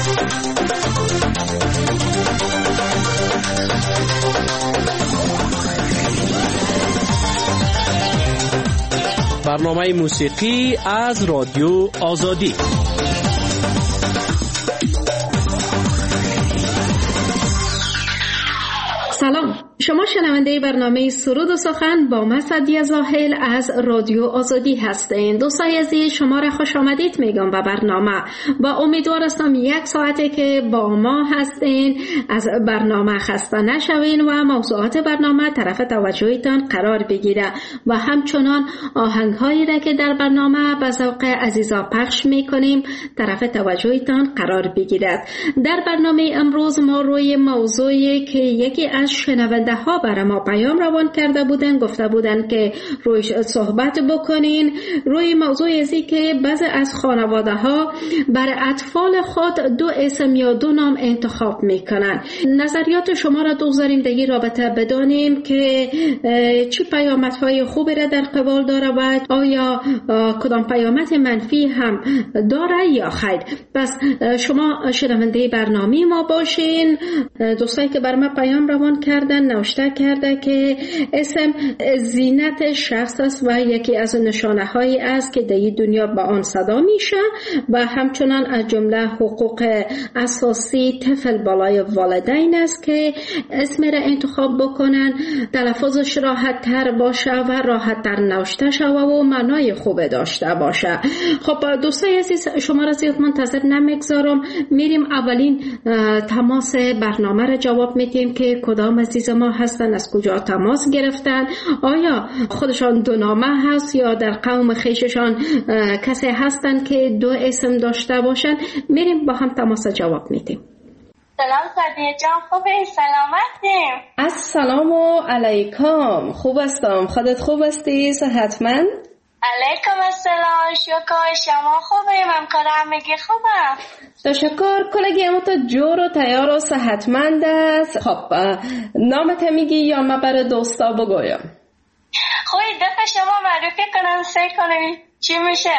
برنامه موسیقی از رادیو آزادی. سلام، شما شنونده برنامه سرود و سخن با من سعدیه زاهل از رادیو آزادی هستین. دوستای عزیز، شما را خوش آمدید میگم به برنامه و امیدوار هستم یک ساعته که با ما هستین از برنامه خسته نشوین و موضوعات برنامه طرف توجهتان قرار بگیره و همچنان آهنگهایی را که در برنامه به ذوق عزیزا پخش میکنیم طرف توجهتان قرار بگیرد. در برنامه امروز ما روی موضوعی که یکی از شنونده ها برای ما پیام روان کرده بودن، گفته بودن که رویش صحبت بکنین، روی موضوع ازی که بعضی از خانواده ها برای اطفال خود دو اسم یا دو نام انتخاب میکنن. نظریات شما را دوست داریم در این رابطه بدانیم که چه پیامدهای خوبی را در قبال داره و آیا کدام پیامد منفی هم داره یا خیر. پس شما شنونده برنامه ما باشین. دوستایی که بر ما پیام روان کردن نوشته کرده که اسم زینت شخص است و یکی از نشانه هایی است که در این دنیا به آن صدا میشه و همچنان از جمله حقوق اساسی طفل بالای والدین است که اسم را انتخاب بکنن، تلفظش راحت تر باشه و راحت تر نوشته شوه و معنای خوب داشته باشه. خب دوستای عزیز، شما را زیاد منتظر نمیگذارم، میریم اولین تماس برنامه را جواب میدیم که کدام عزیز ما هستن، از کجا تماس گرفتن، آیا خودشان دو نامه هست یا در قوم خیششان کسی هستن که دو اسم داشته باشن. میریم با هم تماس جواب میدیم. سلام سعدیه جان، خوبی؟ سلامتیم؟ السلام علیکم. خوب هستم، خودت خوب هستی؟ صحتمند؟ علیکم السلام، شکر. شما خوبی؟ من کارم میگی خوبم. تشکر. کلگی اما تو جور و تیار و صحتمند است. خب نامت میگی یا من برای دوستا بگویم؟ خوی دفعه شما معرفی کنم سی کنم چی میشه؟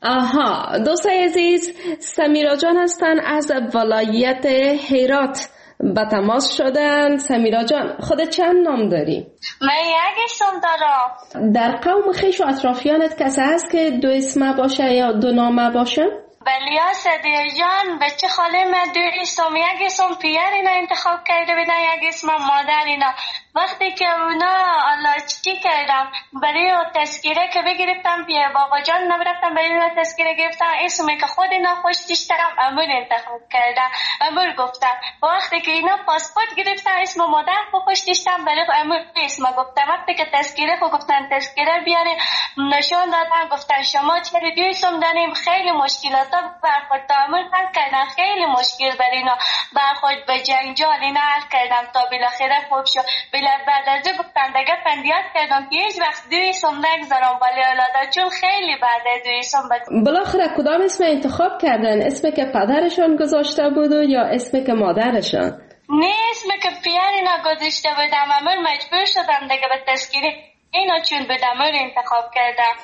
آها، دوستای عزیز، سمیرا جان هستن از ولایت هرات به تماس شدن. سمیرا جان، خودت چند نام داری؟ من یک اسم دارم. در قوم خیش و اطرافیانت کسی هست که دو اسمه باشه یا دو نامه باشه؟ بله سعدیه جان، بچه خاله من دو اسم، یک اسم پیر اینا انتخاب کرده بدن، یک اسم مادر اینا. وقتی که اونا الله چی کردم برای تذکیره که بگرفتم بیا بابا جان نبرفتم برای اونا تذکیره گرفتم، اسمی که خود اینا خوش دیشترم امور انتخاب کردم، امور گفتم. وقتی که اینا پاسپورت گرفتم اسم مادر خوش دیشتم برای امور اسم گفتم. وقتی که تذکیره خو گفتن تذکیره بیاره نشون دادن، گفتن شما چرا دو اسم داریم، خیلی مشکلات برخورد امور حل کردن، خیلی مشکل برای اینا برخورد به جنجال اینا حل کردم تا بالاخره خوب شد. بعد از گفتن دیگه فندیات کردم که هیچ وقت دو اسم نگذارم ولی اولادا، چون خیلی بعد دو اسم بالاخره کدام اسم انتخاب کردن؟ اسمی که پدرشان گذاشته بود یا اسمی که مادرشان؟ نه، اسمی که پیرینا گذاشته بودم، امور مجبور شدم دیگه به تذکیره اینا چون بدم انتخاب کردم.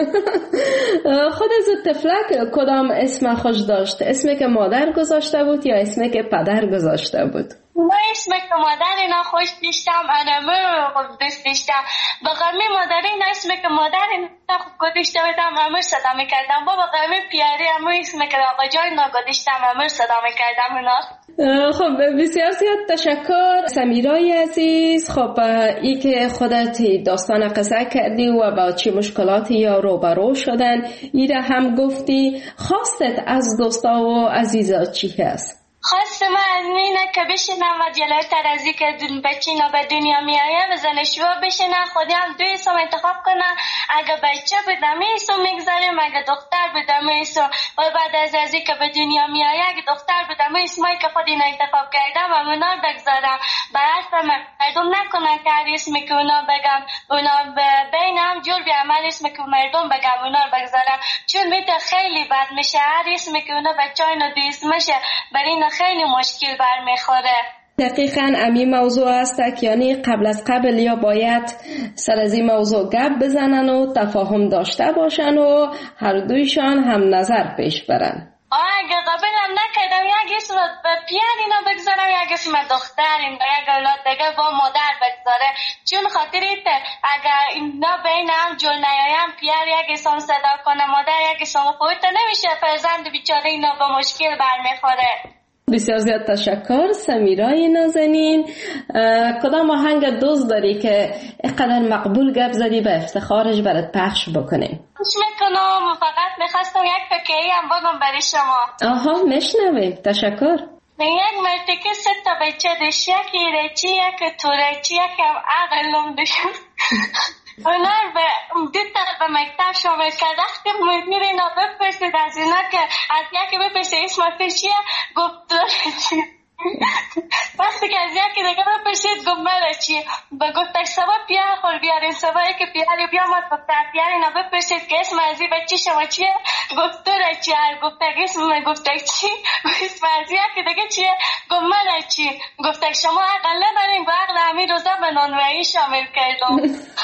خود از طفلک کدام اسم خوش داشت؟ اسمی که مادر گذاشته بود یا اسمی که پدر گذاشته بود؟ من اسمی که مادر اینا خوش دیشتم، امور دوست دیشتم. با غمی مادر اینا اسمی که مادر اینا گذاشته بودم امور صدا میکردم. با غمی پیاری امور اسمی که آقا جان گذاشتم امور صدا میکردم اینا. خب بسیار زیاد تشکر سمیرای عزیز. خب ای که خودت داستان قصه کردی و با چه مشکلاتی یا روبرو شدن ای را هم گفتی، خواستت از دوستا و عزیزا چی هست؟ خواستم از اینه که بشینم و جلوتر از که بچینا به دنیا میایه و زنشوا بشینن خودم دو اسم انتخاب کنن. اگه بچه بدم اسم میگذاریم، اگه دختر بدم اسم، و بعد از که به دنیا میایه اگه دختر بدم اسمایی که خود اینا انتخاب کردم و اونا بگذارم. برحرف مردم نکنن که هر اسمی که اونا بگم اونا بین هم جور بیعمل اسمی که مردم بگم اونا بگذارم، چون میده خیلی بد میشه. هر اسمی که اونا بچه اینا دو اسمشه برای اینا خیلی مشکل برمیخوره. دقیقاً امی موضوع است که یعنی قبل از قبل یا باید سر از این موضوع گپ بزنن و تفاهم داشته باشن و هر دویشان هم نظر پیش برن. اگه قبل هم نکردم یک اسم پیار اینا بگذارم، یک اسم دختر اینا، یک اولاد دیگه با مادر بگذاره. چون خاطری اگر اینا بین هم جور نیایم، پیار یک اسم صدا کنه، مادر یک اسم خودت نمیشه، فرزند بیچاره اینا به مشکل برمیخوره. بسیار زیاد تشکر سمیرای نازنین. کدام آهنگ دوست داری که اینقدر مقبول گپ زدی به افتخارش برات پخش بکنیم؟ خوش میکنم، فقط میخواستم یک فکری هم بگم برای شما. آها میشنویم، تشکر. یک مرتکه 3 تا بچه داشت، یکی ریچی، یک توریچی، یک هم عقلم داشت. اونا به به مکتب شامل کرد. وقتی میره اینا بپرسید از اینا که از یکی بپرسید اسمت چیه، گفت توریچی. وقتی که از یکی دیگه بپرسید گفت مره چیه، با گفتش سبا پیار خور بیارین، سبایی که پیاری بیامد گفتر پیار اینا بپرسید که اسم ازی بچی شما چیه، گفت توریچی. گفتک اسم گفتک چی، اسم از یکی دیگه چیه، گفت مره چی. گفتک شما عقل ندارین، با عقل همین روزا به نانوایی شامل کردم.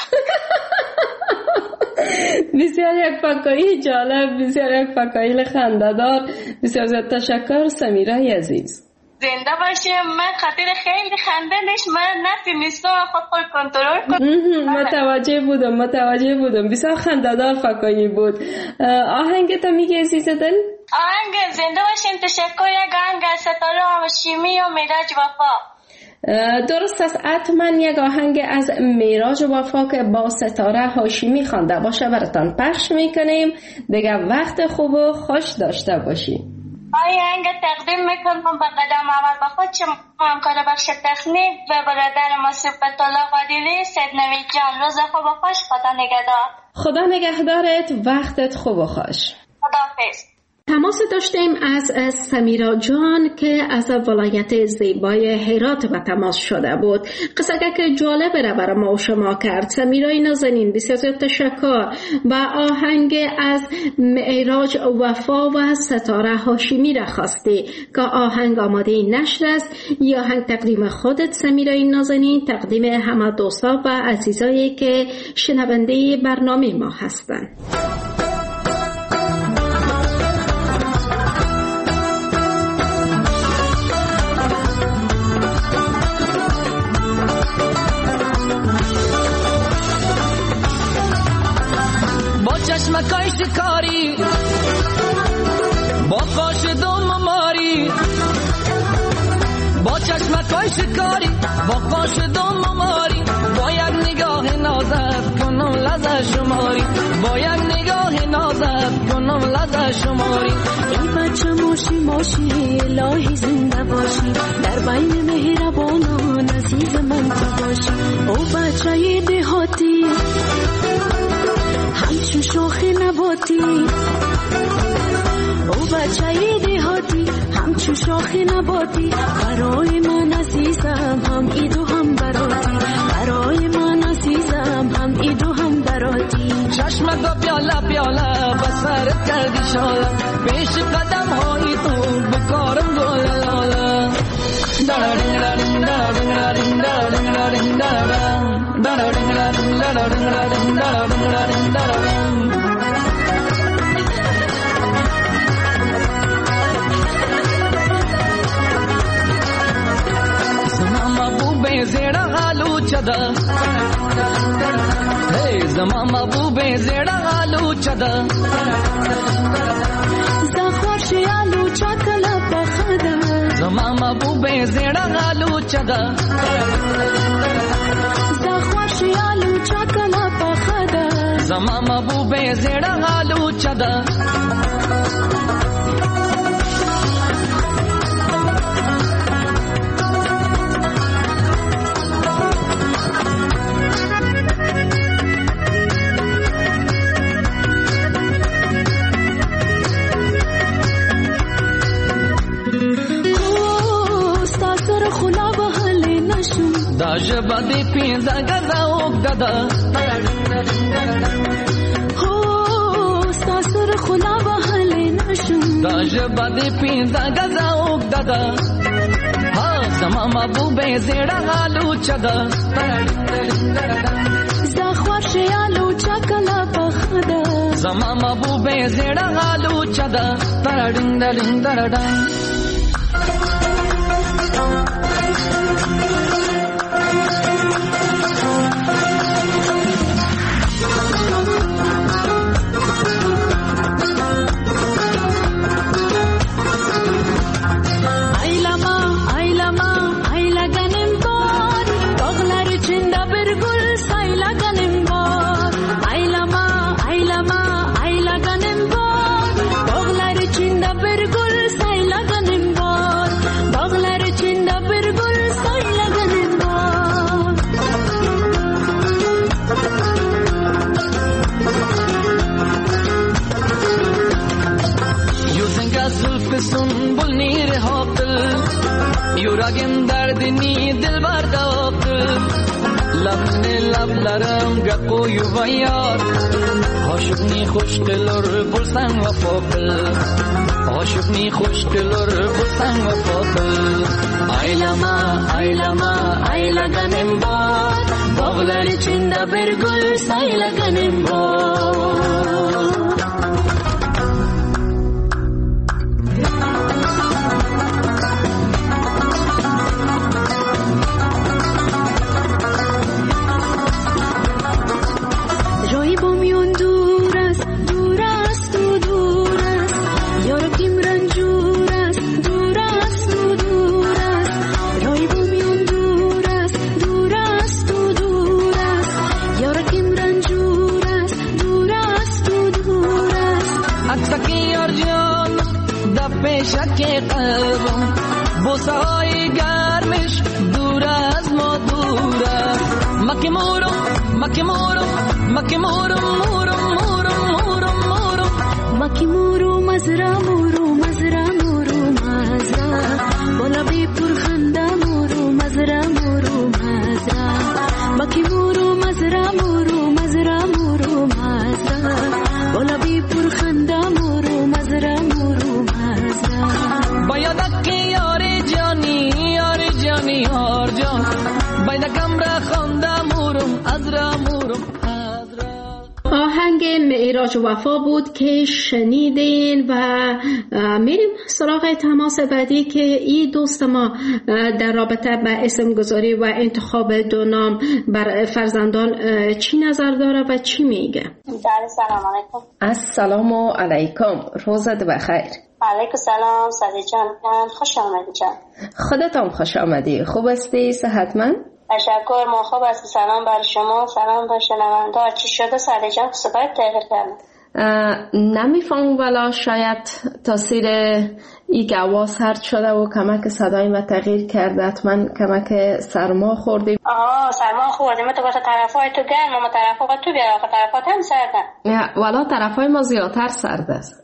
بسیار یک فکایی جالب، بسیار یک فکایی خنده‌دار. بسیار زیاد تشکر سمیرای عزیز. زنده باشیم. من خاطر خیلی خنده نیست، من نتونستم خود کنترل کنم. متوجه بودم. بسیار خنده‌دار فکایی بود. آهنگ تا میگی عزیز دل؟ آهنگ زنده باشیم تشکر یک آهنگ از ستاره هاشمی و میراج وفا. درست است، حتما یک آهنگ از میراج وفا که با ستاره هاشمی خوانده باشه براتان پخش میکنیم. دیگه وقت خوب و خوش داشته باشیم. آهنگ تقدیم میکنم به قدم اول به خود شما همکار بخش تکنیک و برادر ما صفت الله قادری. سید نوید جان روز خوب و خوش. خدا نگهدار. خدا نگهدارت، وقتت خوب و خوش. خداحافظ. تماس داشتیم از سمیرا جان که از ولایت زیبای هرات به تماس شده بود. قصه که جالب را برای ما و شما کرد. سمیرای نازنین بسیار تشکر. و آهنگ از میراج وفا و ستاره هاشمی را خواستی که آهنگ آماده نشر است. یا آهنگ تقدیم خودت سمیرای نازنین، تقدیم همه دوستا و عزیزایی که شنونده برنامه ما هستند. چشمکای شکاری با قاش دوم ماری، با چشمکای شکاری با قاش دوم ماری، با یک نگاه نازت کنم لذت شماری، با یک نگاه نازت کنم لذت شماری. ای بچه ماشی الهی زنده باشی، در بین مهربانان عزیز من تو باشی. او بچه دهاتی همچون شاخ نباتی، او بچه دهاتی همچون شاخ نباتی. برای من عزیزم هم ایدو هم براتی، برای من عزیزم هم ایدو هم براتی. چشمت پیاله پیاله بسرت کردی شاله، پیش قدم های تو بکارم گل لاله. زیڑا آلو چدا، زما محبوب زیڑا آلو چدا، زخورش آلو چکلا پخدا، زما محبوب زیڑا آلو چدا، زخورش آلو چکلا پخدا، زما محبوب زیڑا آلو چدا. داجبا دی پینزا گدا اوک دادا، هو ستاسر خلا بحلی نشم. داجبا دی پینزا گدا اوک دادا، ها زما محبوب زیڑا آلو چدا، زخورش آلو چکلا پخدا، زما محبوب زیڑا آلو چدا. Yuragim derdini dilbar dağıttı. Lablarım gaqoyu vayar. Aşıqni xoş qilur bulsan vafo qil. Aşıqni xoş qilur bulsan vafo qil. Aylama, aylama, aylaganim bor. Bog'lar içinde bir gul saylaganim bor. شک قلبم بوسای گرمش دور از ما دور است مکی مورم مکی مورم مکی مورم مورم مورم مورم مورم مکی مورم مزرا مورم مزرا مورم مزرا بالا بی پرخنده مورم مزرا مورم مزرا مکی مورم مزرا مورم مزرا مورم مزرا بالا بی پرخنده مورم مزرا مورم باید که یاری جانی یار جان باید کمره خونده مورم ازرا مورم آهنگ معراج وفا بود که شنیدین و میریم سراغ تماس بعدی که این دوست ما در رابطه با اسم گذاری و انتخاب دو نام بر فرزندان چی نظر داره و چی میگه؟ سلام علیکم. السلام علیکم، روزت بخیر. علیکم سلام سعدی جان، خوش آمدی جان. خودتم خوش آمدی. خوب هستی؟ صحتمند؟ تشکر، ما خوب هستی. سلام بر شما، سلام بر شنونده. چی شده سعدی جان؟ صدایت تغییر کرده. نمیفهمم ولی شاید تاثیر ای که آواز سرد شده و کمک صدای ما تغییر کرده. حتما کمک سرما خوردیم. سرما خوردیم. تو گفت طرفای تو گرم، ما طرفای تو بیا، آخه طرفات هم سردن. ولی طرفای ما زیادتر سرد است.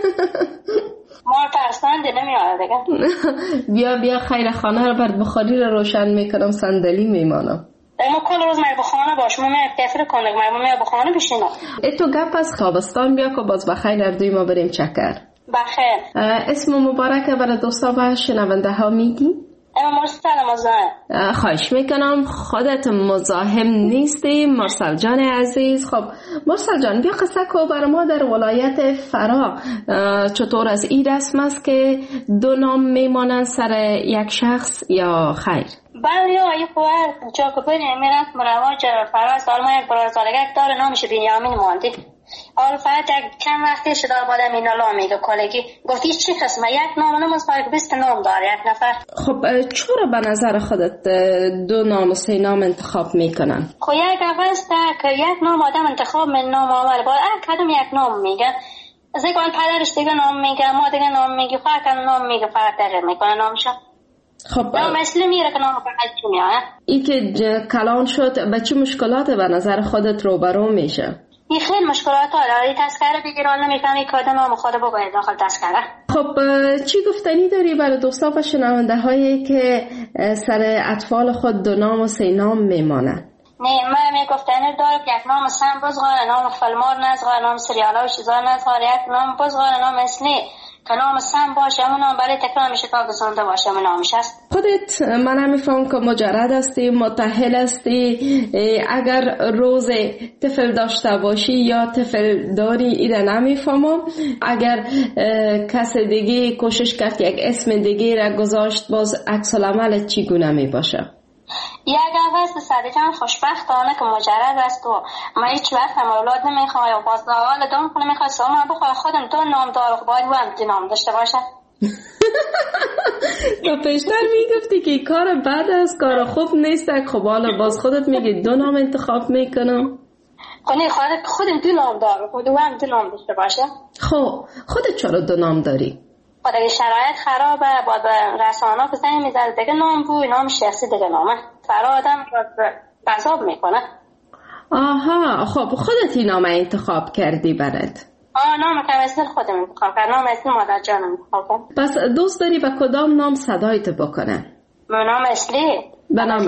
ما ترسنده نمیاره دیگه. بیا خیر، خانه رو بر بخاری رو روشن میکنم، صندلی میمانم. ما کل روز مر بخانه باش، ما میاد کافر کنه، ما میاد بخانه بشینم. تو گپ از تابستان بیا که باز بخیر هر دوی ما بریم چکر. بخیر. اسم مبارکه برای دوستا و شنونده ها میگی؟ مرسل مزاحم. خواهش میکنم، خودت مزاحم نیستی مرسل جان عزیز. خب مرسل جان، بیا قصه کو بر ما در ولایت فرا چطور از این رسم است که دو نام میمانند سر یک شخص یا خیر؟ بله یا ای خواه جا که بریم میرم مرواج فرا سال ما یک برای سالگک داره نامش بنیامین ماندی. حالا فقط چند وقتی شده آبادم اینا لا میگه کالگی گفتی چی قسمه یک نام نماز باید 20 نام داره یک نفر. خب چرا به نظر خودت دو نام و سه نام انتخاب میکنن؟ خب یک اوست که یک نام آدم انتخاب من نام آور باید کدوم یک نام میگه از یک آن پدرش دیگه نام میگه ما دیگه نام میگه فقط نام میگه فقط تغییر میکنه نامشو. خب نام اصلی میره که نام فقط چی میاد. این که کلان شد به چه مشکلات به نظر خودت روبرو میشه؟ این خیلی مشکلات داره. تذکره بگیران نمیفهمی که نام خود بگوید داخل تذکره. خب چی گفتنی داری برای دوستا و شنونده هایی که سر اطفال خود دو نام و سه نام میمانند؟ نه من میگفتنی دارم یک نام سن بزغار، نام فلمار نزغار، نام سریال ها و چیزا نزغار، یک نام بزغار، نام اصلی که نام سم باشه همون نام برای تکرار میشه تا گذرانده باشه همون نامش هست. خودت من نمیفهم که مجرد هستی، متأهل هستی، اگر روز طفل داشته باشی یا طفل داری ایده نمیفهمم. اگر کس دیگه کوشش کرد یک اسم دیگه را گذاشت باز عکس العمل چگونه می باشه؟ یک هست سعدی جان خوشبختانه که مجرد است و من هیچ وقت هم اولاد نمیخواه و باز حال دوم کنه میخواه سامان بخواه خودم دو نام دارم باید و هم نام داشته باشه. تو پیشتر میگفتی که کار بد است، کار خوب نیست، خب حالا باز خودت میگی دو نام انتخاب میکنم. خودم دو نام دارم و دو هم دو نام داشته باشه. خب خودت چرا دو نام داری؟ خود اگه شرایط خرابه باید به رسانه که زنی میزد دیگه نام بوی نام شخصی دیگه نامه فرا آدم بذاب میکنه. آها خب خودت این نام انتخاب کردی برات؟ نام که مثل خودم انتخاب کرد، نام مثل مادر جانم انتخاب کرد. پس دوست داری به کدام نام صدایت بکنه؟ به نام اصلی به نام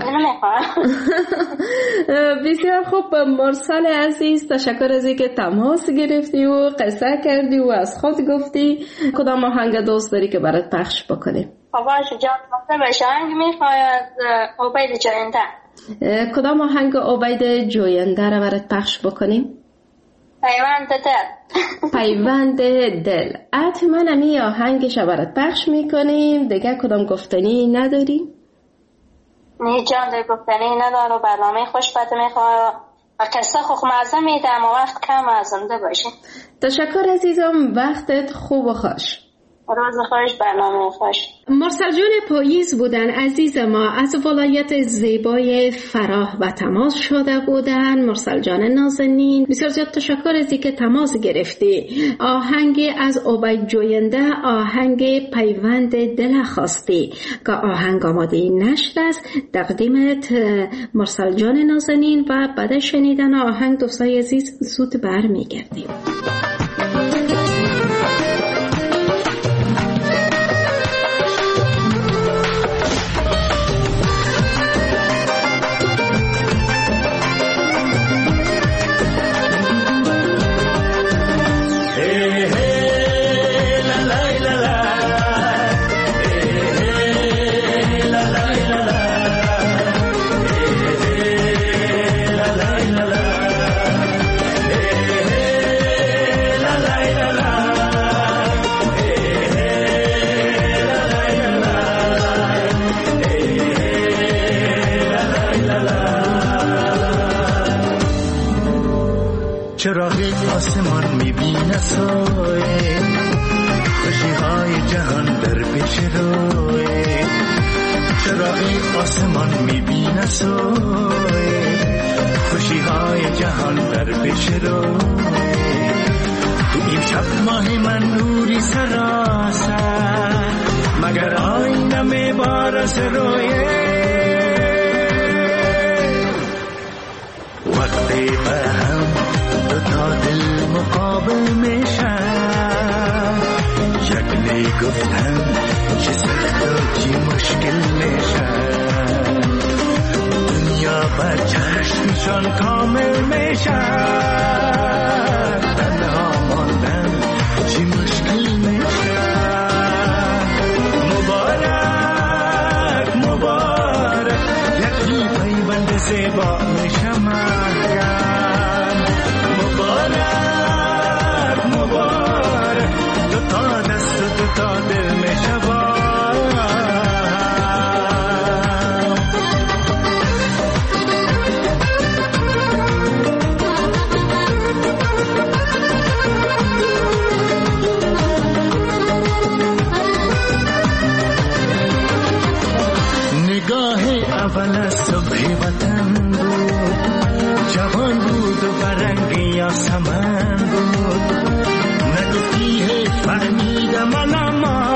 بسیار خوب. مرسل عزیز تشکر از اینکه تماس گرفتی و قصه کردی و از خود گفتی. کدام آهنگ دوست داری که برات پخش بکنیم؟ باشه جان بشه آهنگ میخواید عبید جوینده. کدام آهنگ عبید جوینده را برات پخش بکنیم؟ پیوند دل. پیوند دل. حتما همی آهنگش را برات پخش میکنیم. دیگه کدام گفتنی نداری؟ نه جان دیگه گفتنی نداره. برنامه خوشبخت میخواه و قصه خوشمزه میدم و وقت کم ازنده باشه. تشکر عزیزم، وقتت خوب و خوش. روز خوش، برنامه خوش. مرسل جان پاییز بودن عزیز ما، از ولایت زیبای فراه و تماس شده بودن. مرسل جان نازنین بسیار زیاد تشکر از اینکه تماس گرفتی. آهنگ از عبید جوینده، آهنگ پیوند دل خواستی که آهنگ آماده نشر است. تقدیمت مرسل جان نازنین و بعد شنیدن آهنگ دوستای عزیز زود برمیگردیم. چراغی آسمان میبینه سایه، خوشی های جهان در پیش روی. چراغی آسمان میبینه سایه، خوشی های جهان در پیش روی. تو این شب ماه من نوری سراسر، مگر آینه میبارس رویه. وقتی به هم تا دل مقابل میشن، شکلی گفتن چه سخت و چی مشکل میشن. دنیا بر چشمشان کامل میشن، تنها ماندن چی مشکل میشن. مبارک مبارک یکی پیوند زیبا میشم. تا دل می شبا نگاه اول از صبح وطن بود، جوان بود و برنگی یا سمن بود. نگفتی فهمیدم من اما،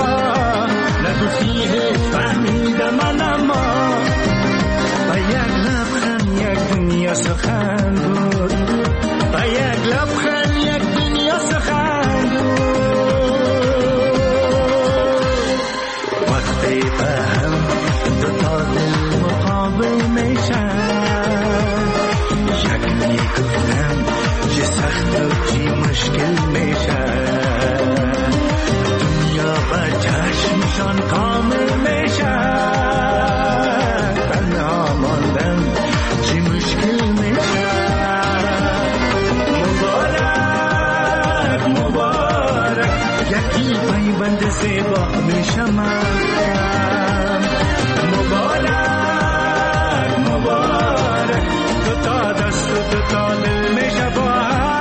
نگفتی فهمیدم من اما. با یک لبخند یک دنیا سخن بود، با یک لبخند یک دنیا سخن بود. وقتی به هم دو تا دل مقابل میشن، شک میگفتم چه سخت و چی مشکل میشن. خوابشان کامل میشه، تنها ماندن چی مشکل میشه. مبارک مبارک یکی پیوند زیبا میشه من. مبارک مبارک دو تا دست و دو تا دل میشه با هم.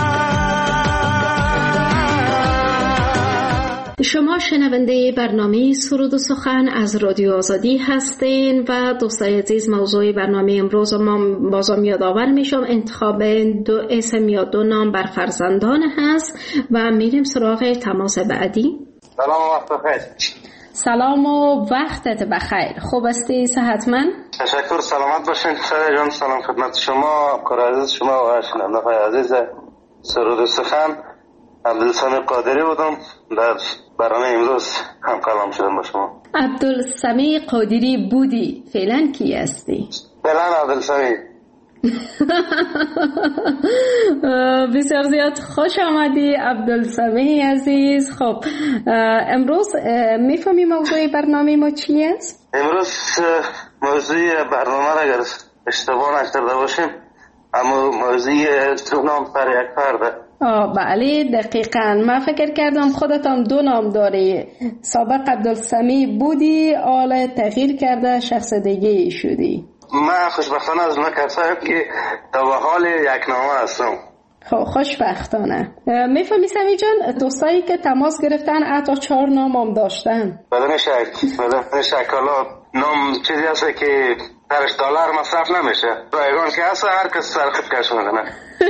شما شنونده برنامه سرود و سخن از رادیو آزادی هستین و دوستای عزیز، موضوع برنامه امروز ما بازم یادآور میشم انتخاب 2 اسم یا 2 نام بر فرزندان هست و میریم سراغ تماس بعدی. سلام و وقت بخیر. سلام و وقتت بخیر. خوب هستی؟ صحتمند؟ تشکر، سلامت باشین. سر جان سلام خدمت شما، کار عزیز شما و شنونده‌های عزیز سرود و سخن. عبدالسمیع قادری بودم، در برنامه امروز هم کلام شدم با شما. عبدالسمیع قادری بودی، فعلا کی هستی؟ فعلا عبدالسمیع. بسیار زیاد خوش آمدی عبدالسمیع عزیز. خب امروز میفهمی موضوع برنامه ما چی است؟ امروز موضوع برنامه را اگر اشتباه نکرده باشیم اما موضوع 2 نام پر یک فرده. بله دقیقاً. من فکر کردم خودت هم 2 نام داری. سابق عبدالسمیع بودی، حالا تغییر کرده شخص دیگه شدی. من خوشبختانه از اون کسایی که تا به حال یک نامه هستم. خب خوشبختانه. میفهمی سمیع جان، دوستایی که تماس گرفتن حتی 4 نام هم داشتن. بدون شک حالا نام چیزی هست که درش دلار مصرف نمیشه. رایگان که هست هر کس سر خود کش میکنه.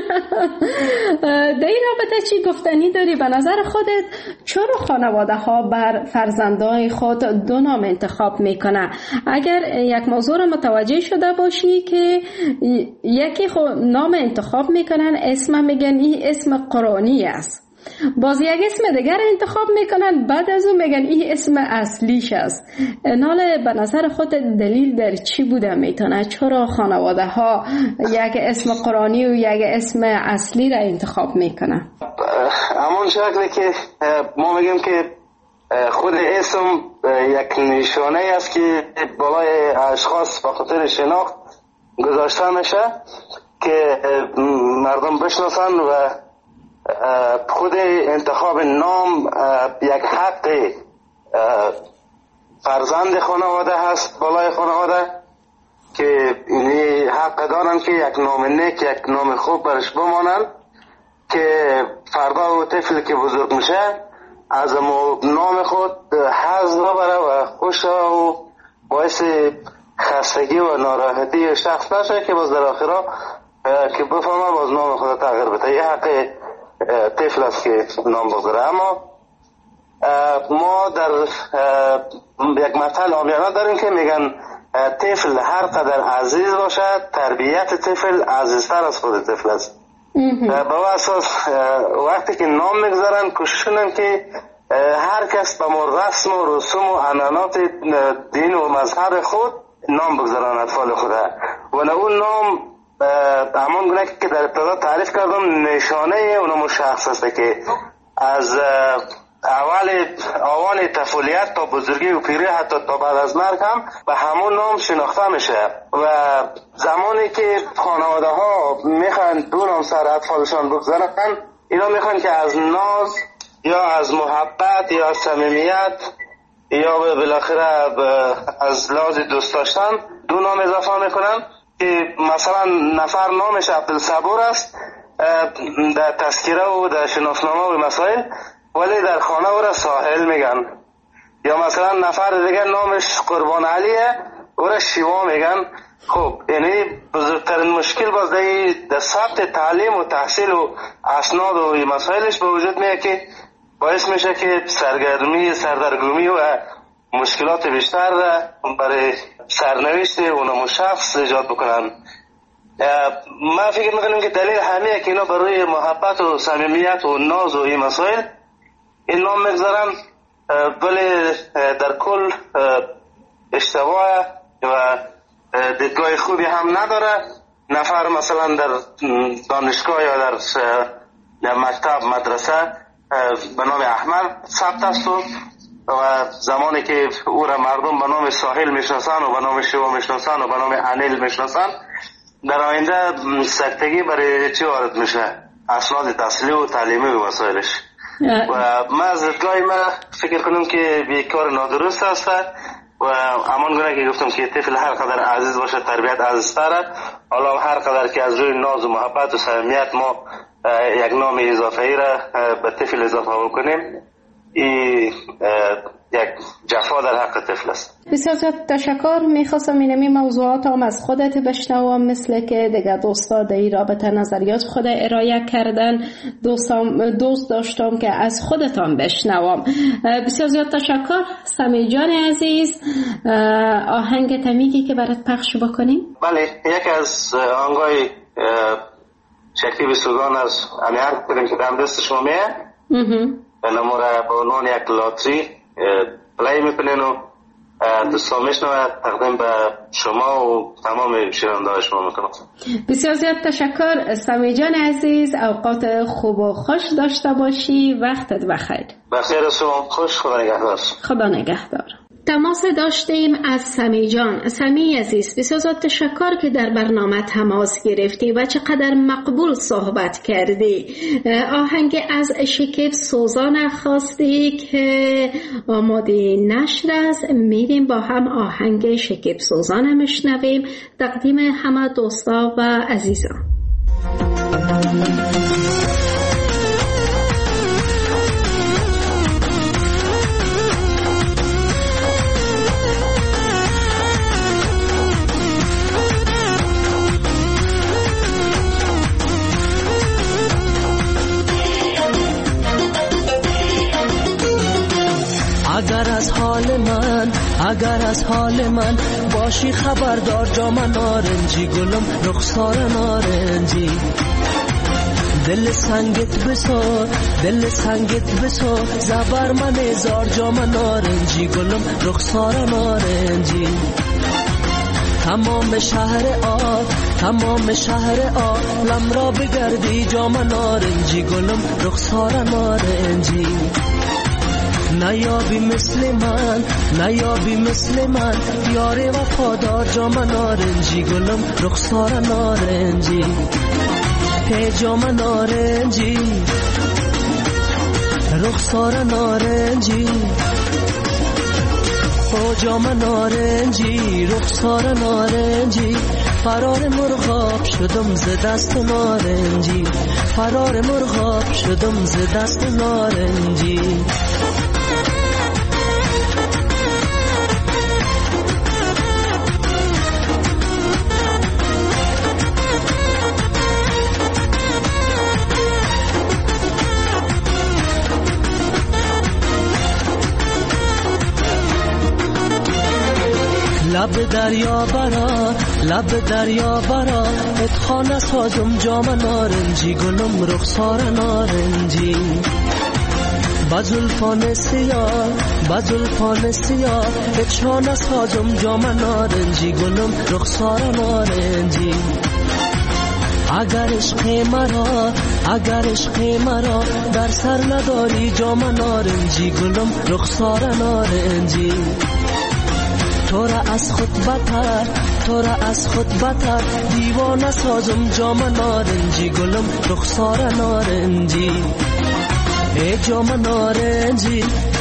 در این رابطه چی گفتنی داری؟ به نظر خودت چرا خانواده ها بر فرزندان خود 2 نام انتخاب میکنه؟ اگر یک موضوع را متوجه شده باشی که یکی نام انتخاب میکنن اسم میگن این اسم قرآنی است، باز یک اسم دیگر انتخاب میکنن بعد از اون میگن این اسم اصلیش است. ناله به نظر خود دلیل در چی بوده میتونه؟ چرا خانواده ها یک اسم قرآنی و یک اسم اصلی را انتخاب میکنن؟ همون شکلی که ما میگیم که خود اسم یک نشانه است که بالای اشخاص به خاطر شناخت گذاشته میشه که مردم بشناسن و خود انتخاب نام یک حق فرزند خانواده هست بالای خانواده که اینی حق دارن که یک نام نیک، یک نام خوب برش بمانن که فردا و طفل که بزرگ میشه از نام خود حظ ببره و خوش و باعث خستگی و ناراحتی شخص نشه که باز در آخرا که بفهمه باز نام خود تغییر بده. یه حق طفل است که نام بگذاره. اما ما در یک مثل عامیانه داریم که میگن طفل هر قدر عزیز باشد تربیت طفل عزیزتر از خود طفل است. به اساس وقتی که نام میگذارن کوشش کنن که هر کس به رسم و رسوم و عنعنات دین و مذهب خود نام بگذارن اطفال خود و اون نام همون گونه که در ابتدا تعریف کردم نشانه اونم شخص است که از اول آوان طفولیت تا بزرگی و پیری حتی تا بعد از مرگ هم به همون نام شناخته میشه و زمانی که خانواده ها میخوان 2 نام سر اطفالشان بگذارن اینا میخوان که از ناز یا از محبت یا از صمیمیت یا بالاخره از لحاظ دوست داشتن 2 نام اضافه میکنن که مثلا نفر نامش عبدالصبور است در تذکره و در شناسنامه و مسائل، ولی در خانه او را ساحل میگن. یا مثلا نفر دیگه نامش قربان علیه او را شیوا میگن. خب یعنی بزرگترین مشکل باز در ثبت تعلیم و تحصیل و اسناد و مسائلش به وجود میاد که باعث میشه که سردرگمی و مشکلات بیشتر برای سرنوشت اونم شخص ایجاد بکنن. ما فکر میکنیم که دلیل همه که اینا برای محبت و صمیمیت و ناز و این مسائل این نام میگذارن، ولی در کل اشتباه و دیدگاه خوبی هم نداره. نفر مثلا در دانشگاه یا در مکتب مدرسه به نام احمد ثبت است و و زمانی که او را مردم به نام ساحل میشناسن و به نام شیوا میشناسن و به نام انیل میشناسن، در آینده سکتگی برای چی وارد میشه؟ اسناد تحصیلی و تعلیمی و وسایلش. و من از دیدگاه من فکر کنم که یک کار نادرست است و همان گونه که گفتم که طفل هر قدر عزیز باشه تربیت عزیزتره. حالا هر قدر که از روی ناز و محبت و صمیمیت ما یک نام اضافه ای را به طفل اضافه بکنیم، این یک جفا در حق طفل است. بسیار زیاد تشکر. میخواستم اینمی موضوعات هم از خودت بشنوم، مثل که دیگه دوستا در این رابطه نظریات خود ارائه کردن، دوست داشتم که از خودتان بشنوم. بسیار زیاد تشکر سمی جان عزیز. آهنگ تمیگی که برات پخش بکنیم؟ بله، یک از آهنگای شکلی بسوگان از امیان کنیم که دم دست شما میه نمو را به عنوان یک لاتری پلی میکنین و دوستان میشنوه تقدیم به شما و تمام شنونده شما میکنم. بسیار زیاد تشکر سمی جان عزیز. اوقات خوب و خوش داشته باشی. وقتت بخیر. بخیر شما. خوش. خدا نگهدار. خدا نگهدار. تماس داشتیم از سمی جان. سمی عزیز بسیار زیاد تشکر که در برنامه تماس گرفتی و چقدر مقبول صحبت کردی. آهنگ از شکیب سوزان خواستی که آماده نشر است. میریم با هم آهنگ شکیب سوزان میشنویم. تقدیم همه دوستا و عزیزان. اگر از حال من باشی خبردار، جام نارنجی گلم رخسار نارنجی، دل سنگت بسار زبر من هزار، جام نارنجی گلم رخسار نارنجی. تمام شهر عالم را بگردی، جام نارنجی گلم رخسار نارنجی. نیابی مثل من یار وفادار، جام نارنجی گلم رخسار نارنجی. هی جام نارنجی رخسار نارنجی، او جام نارنجی رخسار نارنجی. فرار مرغاب شدم ز دست نارنجی، فرار مرغاب شدم ز دست نارنجی. لب دریا برا اتخانه سازم، جام نارنجی گلم رخسار نارنجی. بزلفان سیاه اتخانه سازم، جام نارنجی گلم رخسار نارنجی. اگر عشق مرا در سر نداری، جام نارنجی گلم رخسار نارنجی. تو را از خود بتر دیوانه سازم، جام نارنجی گلم رخسار نارنجی. ای جام نارنجی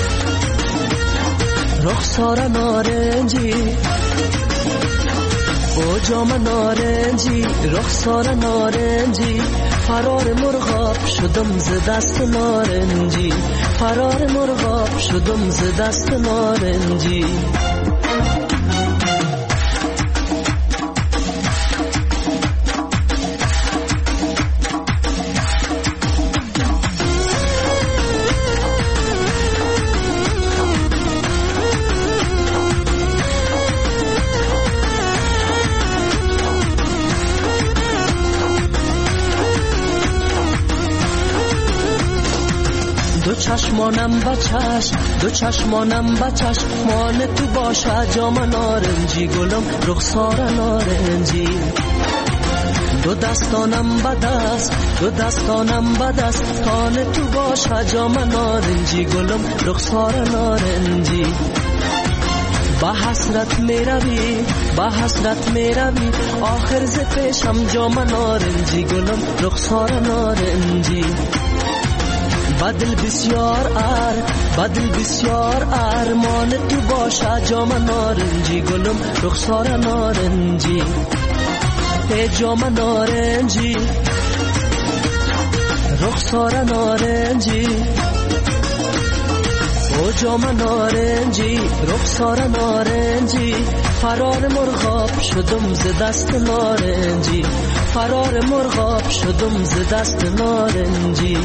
رخسار نارنجی، او جام نارنجی رخسار نارنجی. فرار مرغاب شدم ز دست نارنجی، فرار مرغاب شدم ز دست نارنجی. دو چشمانم بچش مان تو باشه، جام نارنجی گلم رخسار نارنجی. دو دستانم بدست دو دستانم بدست کان تو باش جام نارنجی گلم رخسار نارنجی با حسرت می روی با حسرت می روی آخر ز پیشم جام نارنجی گلم رخسار نارنجی بدل بسیار ارمان تو باشه جام نارنجی گلم رخسار نارنجی ای جام نارنجی رخسار نارنجی او جام نارنجی رخسار نارنجی فرار مرغاب شدم ز دست نارنجی فرار مرغاب شدم ز دست نارنجی.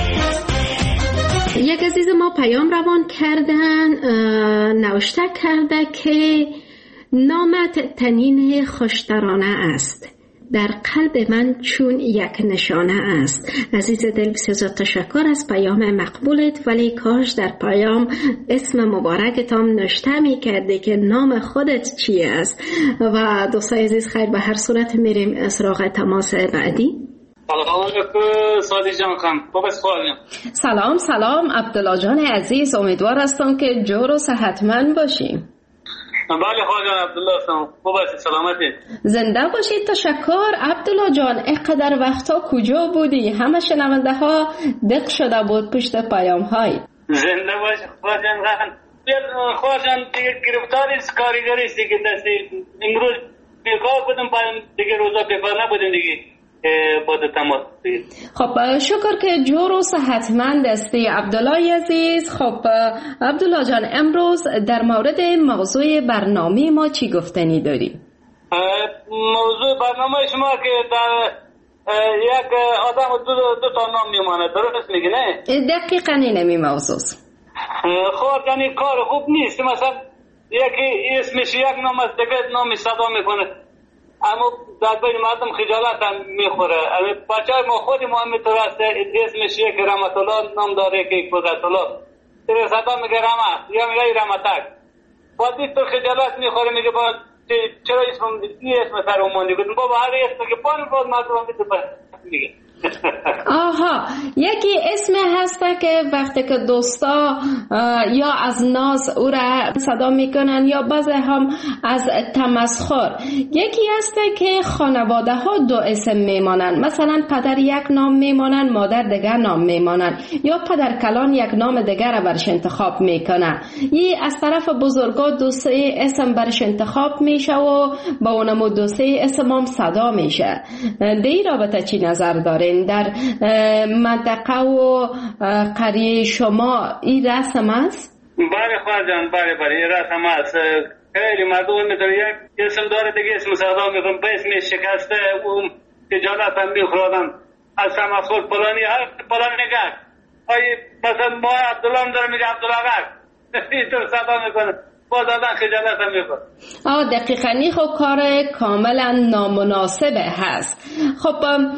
یک عزیز ما پیام روان کردن، نوشته کرده که نامت تنین خوشترانه است، در قلب من چون یک نشانه است. عزیز دل بسیار تشکر از پیام مقبولت، ولی کاش در پیام اسم مبارکتان نوشته می کرده که نام خودت چی است. و دوستای عزیز خیر، به هر صورت میریم سراغ تماس بعدی. سلام عبدالله جان عزیز، امیدوار هستم که جور و صحتمند باشیم. بله خواجه عبدالله هستم، خوب هستی؟ سلامتی؟ زنده باشید. تشکر عبدالله جان. اینقدر وقتا کجا بودی؟ همه شنونده ها دق شده بود پشت پیام های. زنده باشی خواجه دیگه گرفتاری کارگری است دیگه، دستی امروز بیکار بودم، دیگه روزا بیکار نبودیم دیگه با تماس. خب شکر که جور و صحتمند هستی عبدالله عزیز. خب عبدالله جان، امروز در مورد موضوع برنامه ما چی گفتنی داری؟ موضوع برنامه شما که در یک آدم دو تا نام میمانه، درست میگی نه؟ دقیقاً اینمی موضوع. خب یعنی کار خوب نیست، مثلا یکی اسمش یک نام است دیگه نامی صدا میکنه، اما در بین مردم خجالت هم میخوره. بچه های ما خودی ما هم میتور است، اسمش یک رحمت الله نام داره که یک قدرت الله تیر صدا میگه رحمت یا میگه رحمتک، باید تو خجالت میخوره، میگه باید چرا اسم سر اومانی گفتم بابا هر اسم که پانی باید مردم میتور میگه. آها، یکی اسم هسته که وقتی که دوستا یا از ناز او را صدا میکنن یا بعضی هم از تمسخر. یکی هسته که خانواده ها دو اسم میمانن، مثلا پدر یک نام میمانن، مادر دیگر نام میمانن، یا پدر کلان یک نام دیگر برش انتخاب میکنه. یه از طرف بزرگا دو سه اسم برش انتخاب میشه و با اونمو دو سه اسم هم صدا میشه. دی رابطه چی نظر دارین؟ در منطقه و قریه شما این رسم است؟ بله خواهرجان، بله این رسم است. خیلی مردم میتونه یک اسم داره دیگه اسم صدا میکنم، به اسم شکسته اون تجارت هم میخورادن از تمسخر پلانی نگه مثلا ما عبدالله داره میگه عبدالله اینطور صدا میکنه، باز آدم خجالت هم میکنه. دقیقاً خب کار کاملا نامناسبه هست. خب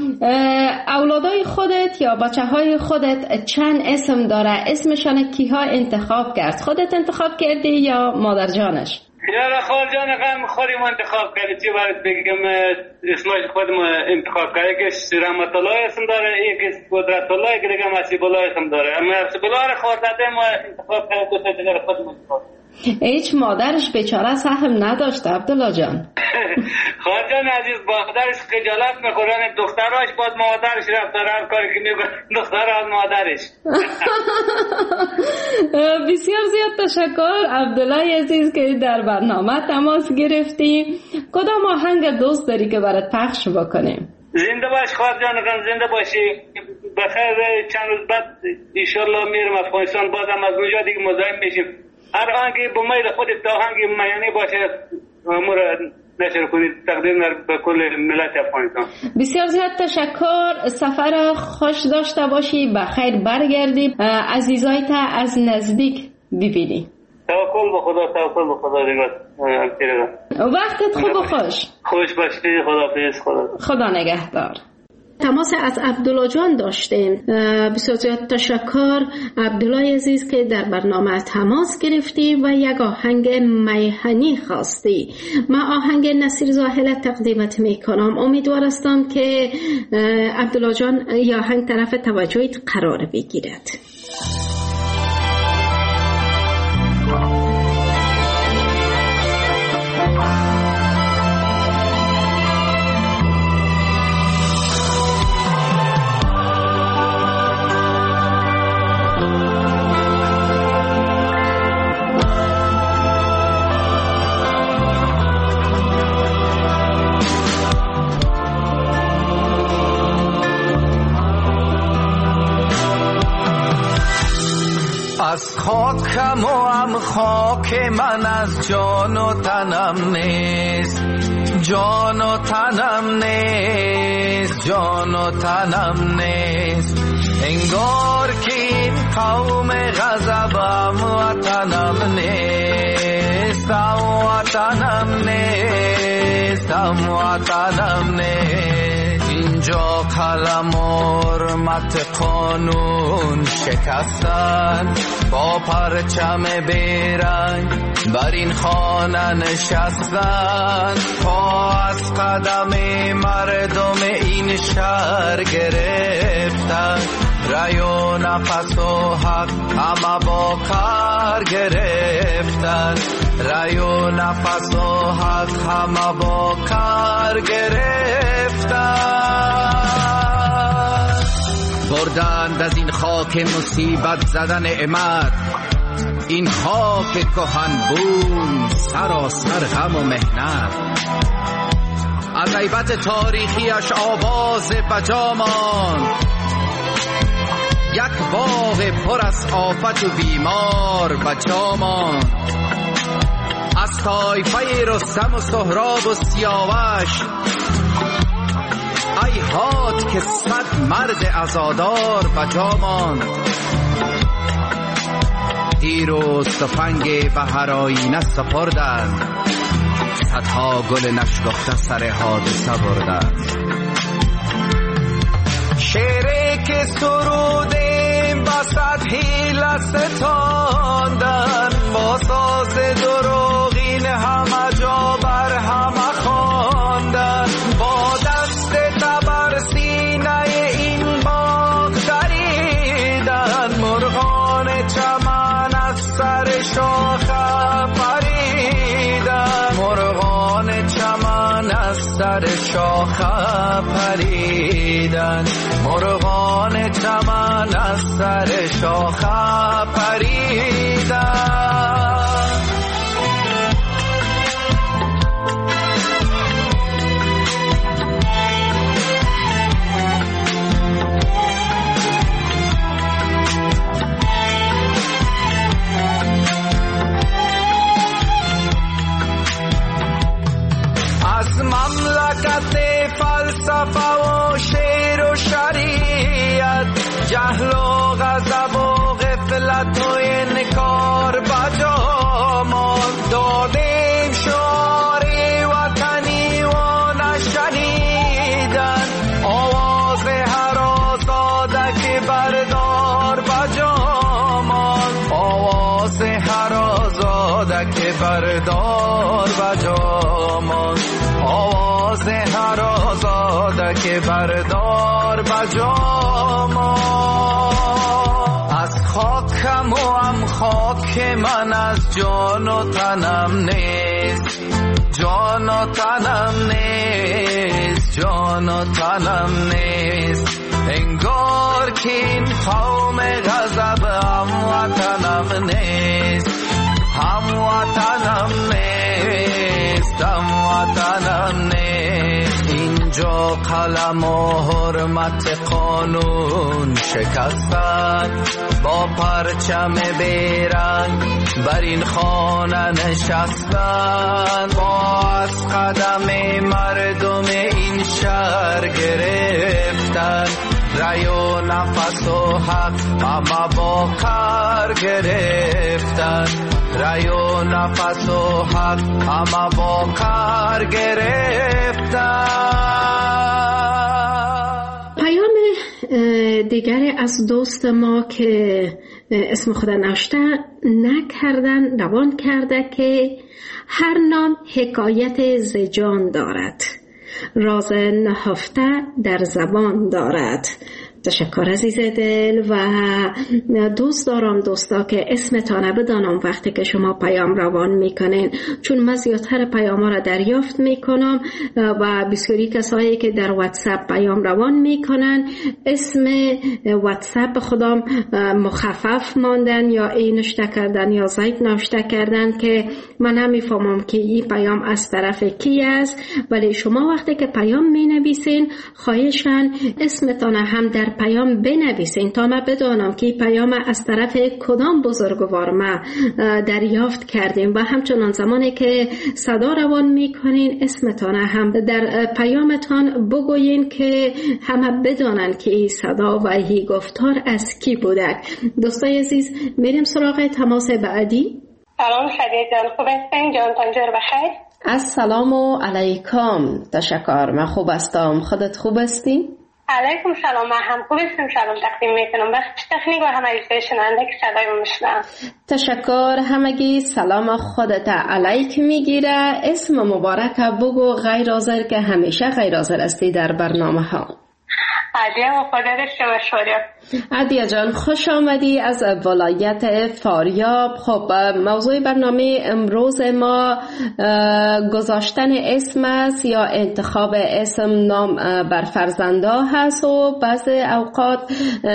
اولادای خودت یا بچه های خودت چند اسم داره؟ اسمشان کیها انتخاب کرد؟ خودت انتخاب کردی یا مادر جانش؟ یا خواهر جان غم خودم انتخاب کردی. چی باید بگم اسمش خودم انتخاب کردی. یکیش رحمت الله اسم داره، یکیش قدرت الله، یکی دیگه مسیح الله اسم داره. اما مسیح الله رو خواردده ما انتخاب کردیم، دو تا دیگر خودم انتخاب. هیچ مادرش بیچاره سهم نداشت عبدالله جان. خواهر جان عزیز مادرش خجالت میخورن، دختراش باید مادرش رفتار هر کاری که میکنه دختر از مادرش. بسیار زیاد تشکر عبدالله عزیز که در برنامه تماس گرفتی. کدام آهنگ دوست داری که برات پخش بکنیم؟ زنده باش خواهر جان، زنده باشی. بخیر چند روز بعد انشالله میرم افغانستان، بازم از اونجا دیگه مزاحم میشیم. هر آهنگی به میل خودت تا آهنگی میانی باشه امور نشر کنید، تقدیم به کل ملت افغانستان. بسیار زیاد تشکر. سفر خوش داشته باشی، بخیر برگردی، عزیزایت از نزدیک ببینی. توکل به خدا دیگه. وقتت خوب و خوش. خوش باشی. خداحافظ. خدا نگهدار. تماس از عبدالله جان داشتیم. بسیار زیاد تشکر عبدالله عزیز که در برنامه تماس گرفتی و یک آهنگ میهنی خواستی. من آهنگ نصیر زاهل تقدیمت میکنم. امیدوار هستم که عبدالله جان یا آهنگ طرف توجهت قرار بگیرد. از خاکم و هم خاک من از جان و تنم نیست، جان و تنم نیست، جان و تنم نیست. انگار که این قوم غضبم وطنم نیست، وطنم نیست، وطنم نیست. اینجا قلم و حرمت قانون شکستن، با پرچم بیرنگ بر این خانه نشستن. پا از قدم مردم این شهر گرفتن، رای و نفس و حق همه با کار گرفتن، رای و نفس و حق همه با کار گرفتن. بردند از این خاک مصیبت زدن نعمت، این خاک کهن بوم سراسر غم و مهنت. از عیبت تاریخیش آواز بجا ماند، یک باغ پر از آفت و بیمار بجا ماند. از طایفه رستم و سهراب و سیاوش ای هات که 100 مرد عزادار بجا ماند. دیروز تفنگ به هر آینه سپردند، صدها گل نشکفته سر حادثه بردند. شعری که سرودیم با صد حیله ستاندن، با ساز دروغین همه جا بر همه خواندن. با دست تبر سینه این باغ دریدن، مرغان چمن از سر شاخه پریدن، مرغان چمن از سر شاخه پریدن، مرغان چمن از سر شاخه پریدن. از مملکت فلسفه و شعر و شریعت، جهل و غضب و غفلت و انکار بجا ماند. دادیم شعار وطنی و نشنیدن، آواز هر آزاده که بردار بجا ماند، آواز هر آزاده که بردار بجا ماند، آواز هر آزاده که بردار بجا ماند. از خاکم و هم خاک من از جان و تنم نیست، جان و تنم نیست، جان و تنم نیست. انگار که این قوم غضب هم وطنم نیست، هم وطنم نیست، هم وطنم نیست. اینجا قلم و حرمت قانون شکستن، با پرچم بیرنگ بر این خانه نشستن. با از قدم مردم این شهر گرفتن، رای و نفس و حق همه با کار گرفتن، رای و نفس و حق همه با کار گرفتن. دیگری از دوست ما که اسم خود نوشته نکردن روان کرده که هر نام حکایت ز جان دارد، راز نهفته در زبان دارد. تشکر عزیز دل و دوست دارم دوستا که اسمتانه بدانم وقتی که شما پیام روان میکنین، چون من زیادتر پیام ها را دریافت میکنم و بسیاری کسایی که در واتساپ پیام روان میکنن اسم واتساپ خودم مخفف ماندن یا ای نوشته کردن یا زید نوشته کردن که من نمیفهمم که این پیام از طرف کی است. ولی شما وقتی که پیام مینویسین خواهشاً اسمتانه هم در پیام بنویسین تا ما بدانم که پیام از طرف کدام بزرگوار ما دریافت کردیم و همچنان زمانی که صدا روان میکنین اسمتان هم در پیامتان بگوین که همه بدانن که این صدا و این گفتار از کی بوده. دوستای عزیز میریم سراغ تماس بعدی. سلام شدید جان، خوب هستین؟ جان تنجر بخیر. السلام علیکم. تشکر، من خوب هستم، خودت خوب هستی؟ علیکم سلام، من هم خوب هستم. سلام تقدیم میکنم بخش تکنیک و همه ایزای شنونده که صدای میشنم. تشکر، همگی سلام خودت علیک میگیره. اسم مبارک بگو غیر حاضر که همیشه غیر حاضر استی در برنامه ها. عدیه و خدا داشته باش فاریاب. عدیه جان خوش آمدی از ولایت فاریاب. خب موضوع برنامه امروز ما گذاشتن اسم است یا انتخاب اسم نام بر فرزنده هست و بعض اوقات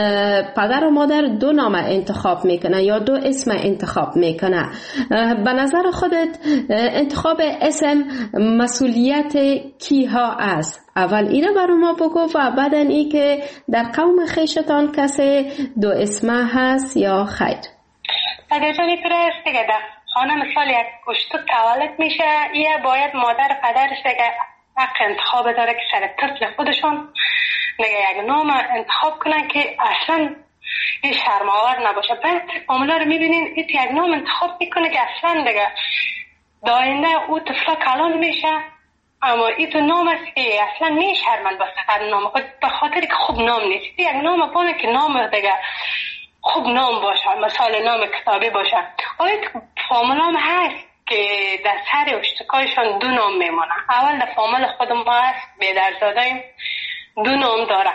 پدر و مادر دو نام انتخاب میکنه یا دو اسم انتخاب میکنه. به نظر خودت انتخاب اسم مسئولیت کیها است؟ اول اینو برای ما بگو و بعد این که در قوم خیشتان کسی دو اسمه هست یا خیر؟ اگر جانی تو رست دیگه در خانه مثال یک کشتو تولد میشه، یه باید مادر پدرش دیگه حق انتخاب داره که سر طفل خودشون دیگه یک نام انتخاب کنن که اصلا این شرم‌آور نباشه. بعد فامیلا رو میبینین این یک نام انتخاب میکنه که اصلا دیگه داینده او طفل کلان میشه، اما این تو نام است که اصلا میشرمن با سر نام خود به خاطر که خوب نام نیست. یک نام بانه که نام دیگه خوب نام باشه، مثال نام کتابی باشه. آیا فامیل هم هست که در سر اشتکایشان دو نام میمونه. اول در فامیل خود ما هست بیدرزاده دو نام داره،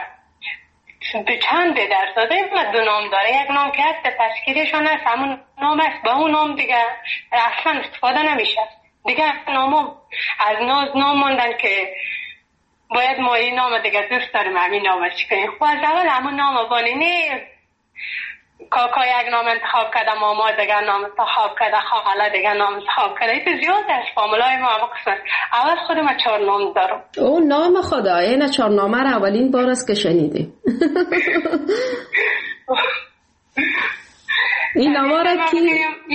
چند بیدرزاده ما دو نام داره. یک نام که هست در تشکیلشان هست همون نام است، با اون نام دیگه اصلا استفاده نمیشه. دیگه نامو از نام موندن که باید ما این نام دیگه دوست داریم همین نام چی کنیم. خب از اول همون نام بانی نه کاکا یک نام انتخاب کرده، ماما دیگه نام انتخاب کرده، خاله دیگه نام انتخاب کرده. این زیاد از فامیلای ما هم قسمت. اول خود ما 4 نام دارم. او نام خدا، این 4 نامه رو اولین بار است که شنیدی. این نامه رو کی؟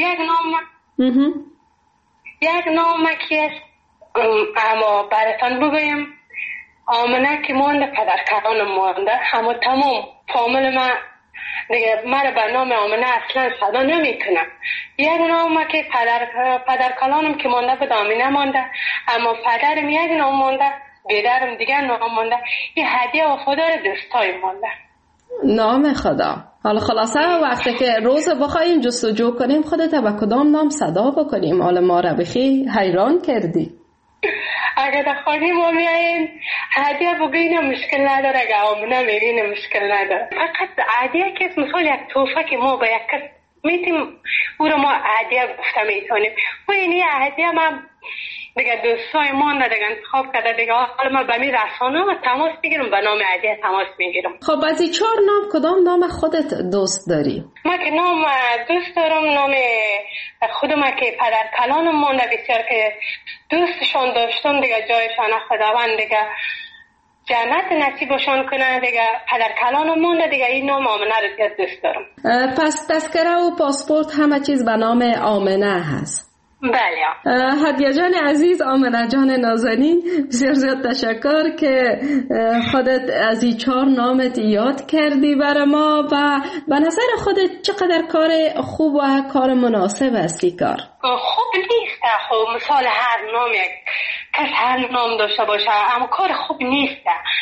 یک نام که اما براتان بگویم آمنه که مانده پدرکلان مانده، همه تمام فامیل من دیگه مرا به نام آمنه اصلا صدا نمی کنم. یک نام که پدرکلانم که مانده به دامی نمانده، اما پدرم یک نام مانده، بیدرم دیگر نام مانده. این هدیه وفادار دوستای مانده. نام خدا. حالا خلاصه وقتی که روز بخوایم جستجو کنیم خودت به کدام نام صدا بکنیم؟ حالا ما را بخی حیران کردی. اگر در خانه ما میایین هدیه بگین مشکل نداره، اگر آمنه میبین مشکل نداره. فقط هدیه که مثال یک توفه که ما به یک کس میتیم او رو ما هدیه گفته میتونیم و این هدیه ما دیگه دوستای ما دیگه انتخاب کرده دیگه. حالا ما به می رسانه و تماس میگیرم، به نام هدیه تماس میگیرم. خب از این 4 نام کدام نام خودت دوست داری؟ ما که نام دوست دارم نام خودم که پدر کلانم مانده بسیار که دوستشان داشتم دیگه، جایشان خداوند دیگه جنت نصیبشان کنه دیگه. پدر کلانم مانده دیگه، این نام آمنه رو زیاد دوست دارم. پس تذکره و پاسپورت همه چیز به نام آمنه هست؟ بله. هدیه جان عزیز، آمنه جان نازنین، بسیار زیاد تشکر که خودت از این 4 نامت یاد کردی برای ما و به نظر خودت چقدر کار خوب و کار مناسب است این کار؟ خوب نیست. خب مثال هر نام یک کس هر نام داشته باشه اما کار خوب نیست.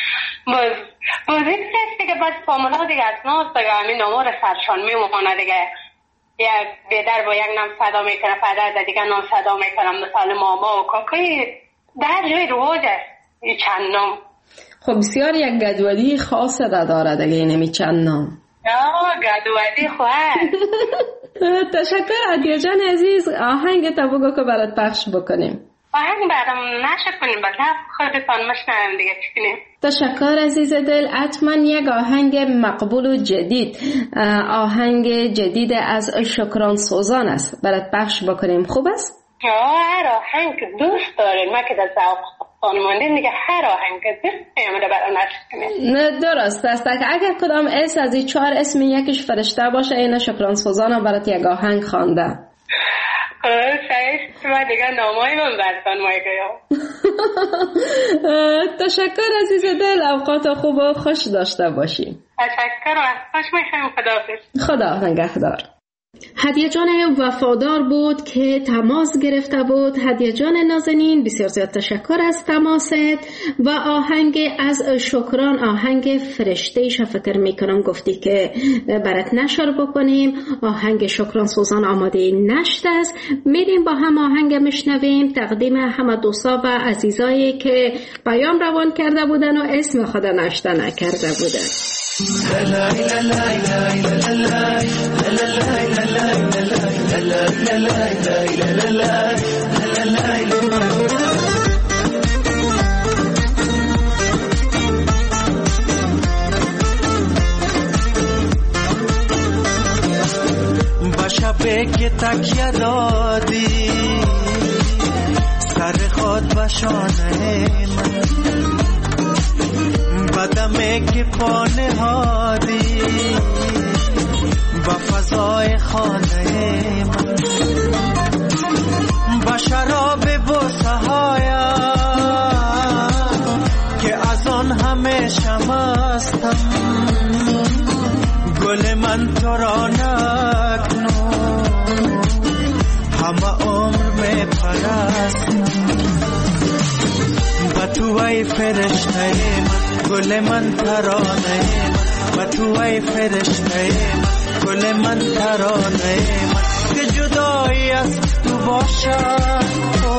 موزیک هست دیگه، بس فامولا دیگه از ناز دیگه همین نامو رو سرشان میمونه دیگه. یک بیدر با یک نام صدا میکنه، پدر دیگه نام صدا میکنم، مثال ماما و کاکایی در جای رواج است این چند نام. خب بسیار یک گدولی خاص داره دیگه اینمی چند نام. گدولی خواهد. تشکر عدیه جان عزیز، آهنگ تا بگو که برات پخش بکنیم. آهنگ برام نشه کنیم بلکه خودتان مشنویم دیگه چی کنیم. تشکر عزیز دل. حتما یک آهنگ مقبول و جدید، آهنگ جدید از شکران سوزان است برات پخش بکنیم. خوب است؟ هر آهنگ دوست داریم، ما که در ذوق خانماندیم دیگه هر آهنگ دوست میامده برای نشکنیم. نه درست است که اگر کدام اس از این 4 اسم یکیش فرشته باشه این شکران سوزان برات یک آهنگ خوانده. سعیش ما دیگه نامای من برسان مایگه. تشکر عزیز دل، اوقات خوب و خوش داشته باشی. تشکر و خوش میشم. خدا نگهدار. هدیه جان وفادار بود که تماس گرفته بود. هدیه جان نازنین بسیار زیاد تشکر از تماست و آهنگ از شکران، آهنگ فرشته‌ایش فکر میکنم گفتی که برات نشر بکنیم. آهنگ شکران سوزان آماده نشت است. میریم با هم آهنگ میشنویم. تقدیم همه دوستا و عزیزایی که پیام روان کرده بودن و اسم خود نشته نکرده بودن. با شبه که تکیه دادی سر خود با شانه من، بدمه که پا نهادی با فضای خانه من، با شراب بوسه هایم که از آن همیشه مستم، گل من تو را نکنو همه عمر می پرستم، با تو ای فرشته من، گل من ترانه من، با تو ای فرشته من، گل من ترانه من، که جدایی از تو باشد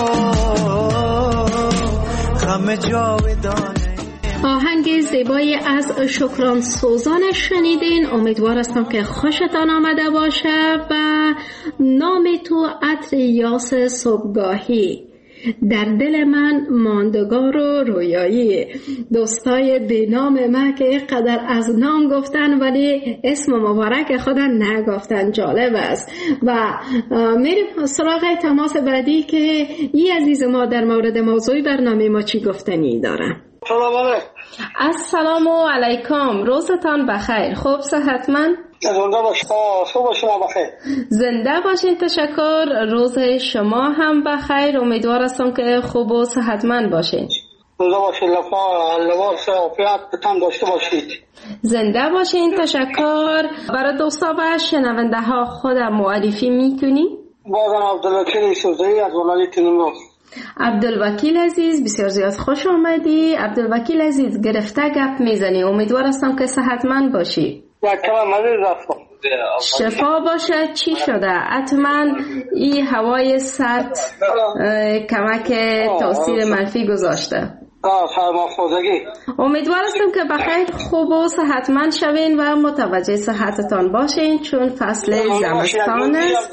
غم جاودانه. آهنگ زیبایی از شکران سوزان شنیدین. امیدوار هستم که خوشتان آمده باشه. و نام تو عطر یاس صبحگاهی، در دل من ماندگار و رویایی. دوستای بینام ما که اینقدر از نام گفتن ولی اسم مبارک خودن نگفتن، جالب است. و میریم سراغ تماس بعدی که این عزیز ما در مورد موضوع برنامه ما چی گفتنی دارن. سلام علیکم. السلام علیکم، روزتان بخیر. خوب صحتمند؟ زنده باشید. صبح شما بخیر. زنده باشین. تشکر. روز شما هم بخیر. امیدوار هستم که خوب و صحتمند باشین. زنده باشید. لباس عافیت بتان داشته باشید. زنده باشین. تشکر. برای دوستا و شنونده ها خود معرفی میکنی؟ بازم عبدالوکیل سوزی از ولایت نیمروز. عبدالوکیل عزیز بسیار زیاد خوش آمدی. عبدالوکیل عزیز گرفته گپ میزنی. امیدوار هستم که صحتمند باشی. یک کلام مریض هستم. شفا باشه. چی شده؟ حتما این هوای سرد کمک تاثیر منفی گذاشته. سرماخوردگی. امیدوار هستم که بخیر خوب و صحتمند شوین و متوجه صحتتان باشین چون فصل زمستان است.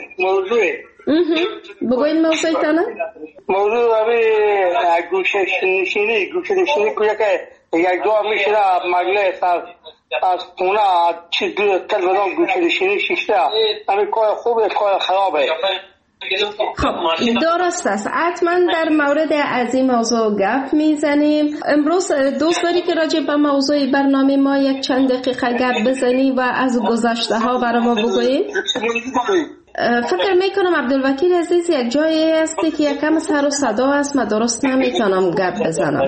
بگوین موضوعتانه؟ موضوع گوشه نشینی که یک دو میشه مجلس از خونه چیز تل بدم گوشه نشینی شیشته. همین کار خوبه کار خرابه. خب درست است. حتما در مورد از این موضوع گپ میزنیم. امروز دوست داری که راجع به موضوع برنامه ما یک چند دقیقه گپ بزنی و از گذشته ها برای ما بگویی؟ فکر میکنم عبدالوکیل عزیز یک جایی هستی که یکم سر و صدا است، من درست نمیتونم گپ بزنم.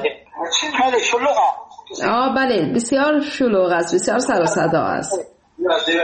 بله بسیار شلوغ است، بسیار سر و صدا است. خیلی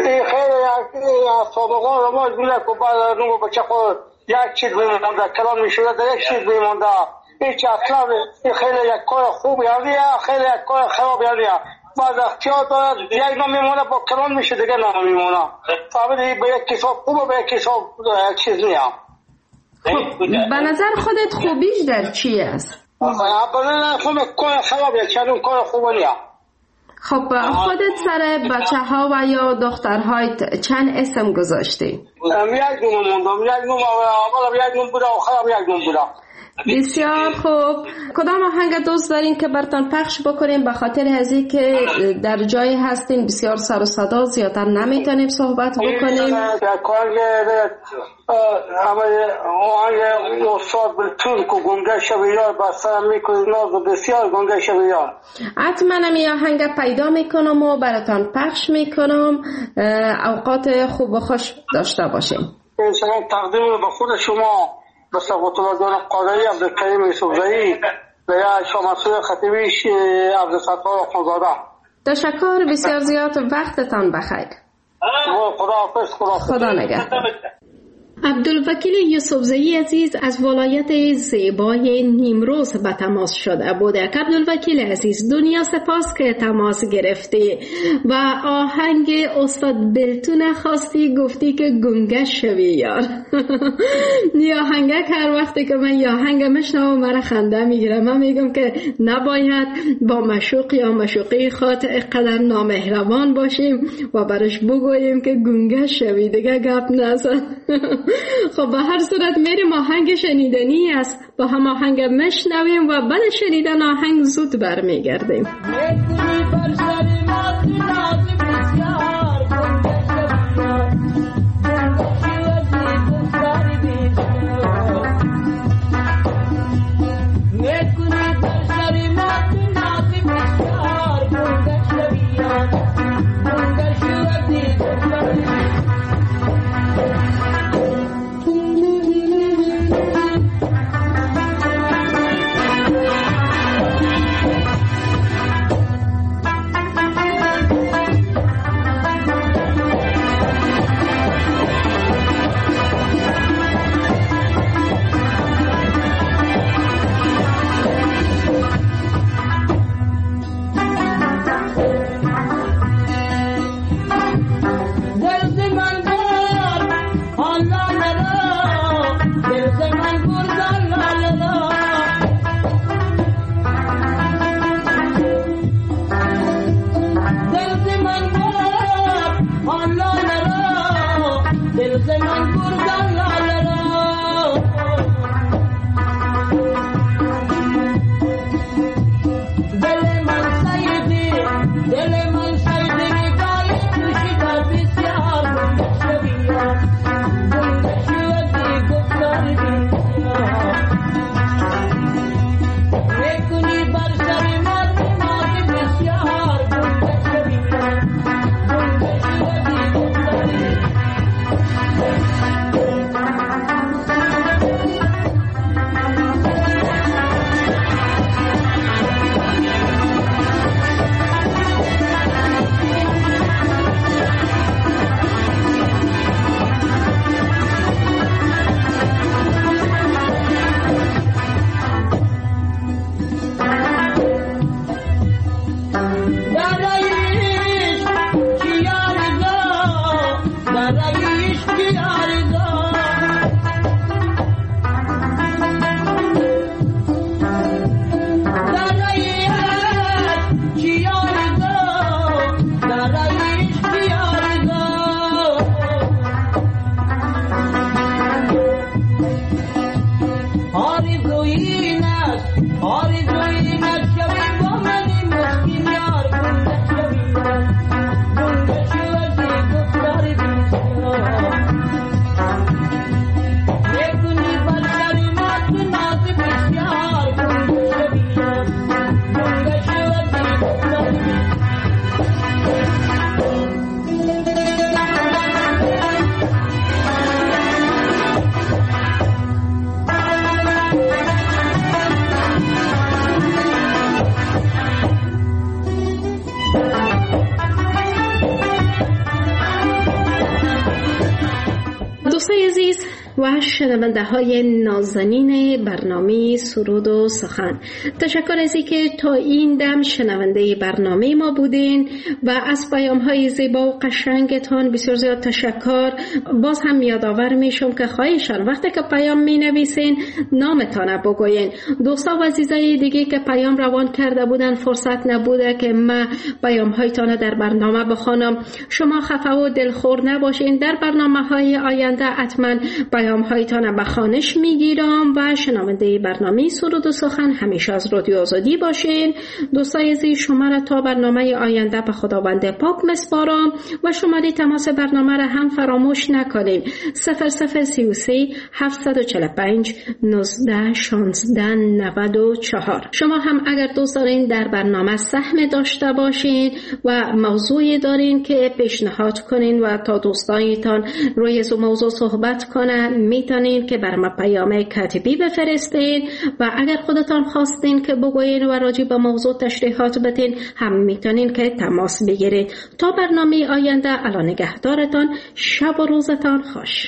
سابقا ما دیگه که بعد رو بچه خود یک چیز بیمونده کلام میشده در یک چیز بیمونده هیچ اصلا خیلی یک کار خوب یادیه، خیلی یک کار خراب یادیه. بعد اختیار دارد یک نام میمونه با کلان میشه دیگه نام میمونه. فهمیدی به یک کساب خوبه به یک کساب چیز نیم. به نظر خودت خوبیش در چی است؟ اولا خود کار خرابیه چون کار خوبه نیم. خب خودت سر بچه ها و یا دخترهایت چند اسم گذاشتی؟ یک نوم موندم، یک نوم اول یک نوم بوده آخرم یک نوم بوده. بسیار خوب. کدام آهنگ دوست دارین که براتون پخش بکنیم؟ به خاطر ازی که در جایی هستین بسیار سر و صدا زیادتر نمیتونیم صحبت بکنیم. آهنگ استاد بلتون که گنگه شبیار بسرم میکنی ناز بسیار گنگه شبیار. حتما می آهنگ پیدا میکنم و براتون پخش میکنم. اوقات خوب و خوش داشته باشیم. سلام تقدیم به خود شما مثل قطب جان قادری، عبدالکریم یوسفزئی و یا شما مسئول خطیبیش عبدالستار خانزاده. تشکر بسیار زیاد. وقتتان بخیر. خدا نگهدار. عبدالوکیل یوسفزئی عزیز از ولایت زیبای نیمروز به تماس شده بوده. عبدالوکیل عزیز دنیا سپاس که تماس گرفتی و آهنگ استاد بلتون خواستی، گفتی که گنگه شوی یار. یا آهنگک هر وقتی که من یا آهنگ میشنوم مرا خنده میگیره. من میگم که نباید با مشوق یا مشوقی خود قدر نامهربان باشیم و برش بگوییم که گنگه شوی، دیگه گپ نزن. خب به هر صورت میریم آهنگ شنیدنی است، با هم آهنگ مشنویم و بعد شنیدن آهنگ زود برمیگردیم. Oh و شنونده های نازنین برنامه سرود و سخن. تشکر از اینکه تا این دم شنونده برنامه ما بودین و از پیام های زیبا و قشنگتان بسیار زیاد تشکر. باز هم یادآور میشم که خواهشان وقتی که پیام می نویسین نامتان بگوین. دوستا و عزیزای دیگه که پیام روان کرده بودن فرصت نبوده که ما پیام هایتان در برنامه بخوانم. شما خفه و دلخور نباشین، در برنامه های آینده حتما پیام هایتان به خوانش میگیرم و شنونده برنامه سرود و سخن همیشه از رادیو آزادی باشین. دوستای عزیز شما را تا برنامه آینده به خداوند پاک مسپارم و شماره تماس برنامه را هم فراموش نکنین. 0033 745 19 16 94. شما هم اگر دوست دارین در برنامه سهم داشته باشین و موضوعی دارین که پیشنهاد کنین و تا دوستایتان روی از موضوع صحبت کنن میتونین که برام پیام کتبی بفرستین و اگر خودتان خواستین که بگوین و راجع به موضوع تشریحات بدین هم میتونین که تماس بگیرید. تا برنامه آینده الان نگهدارتان، شب و روزتان خوش.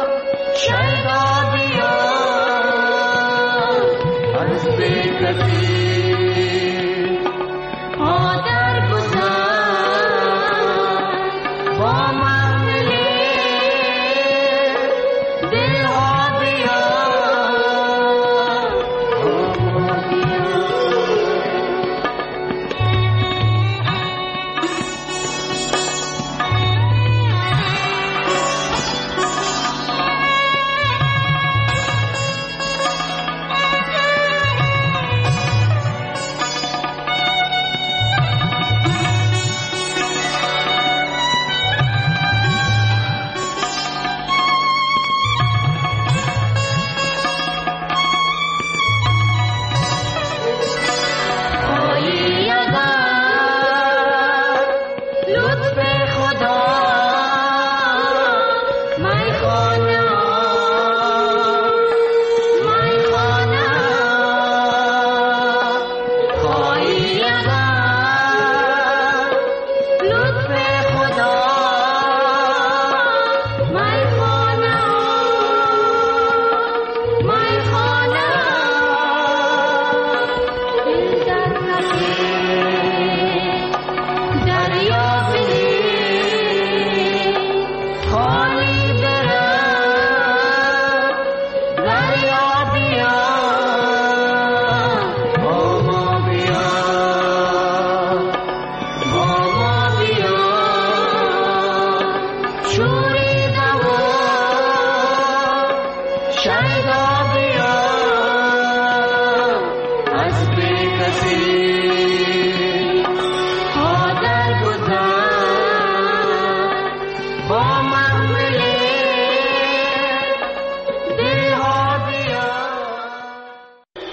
Be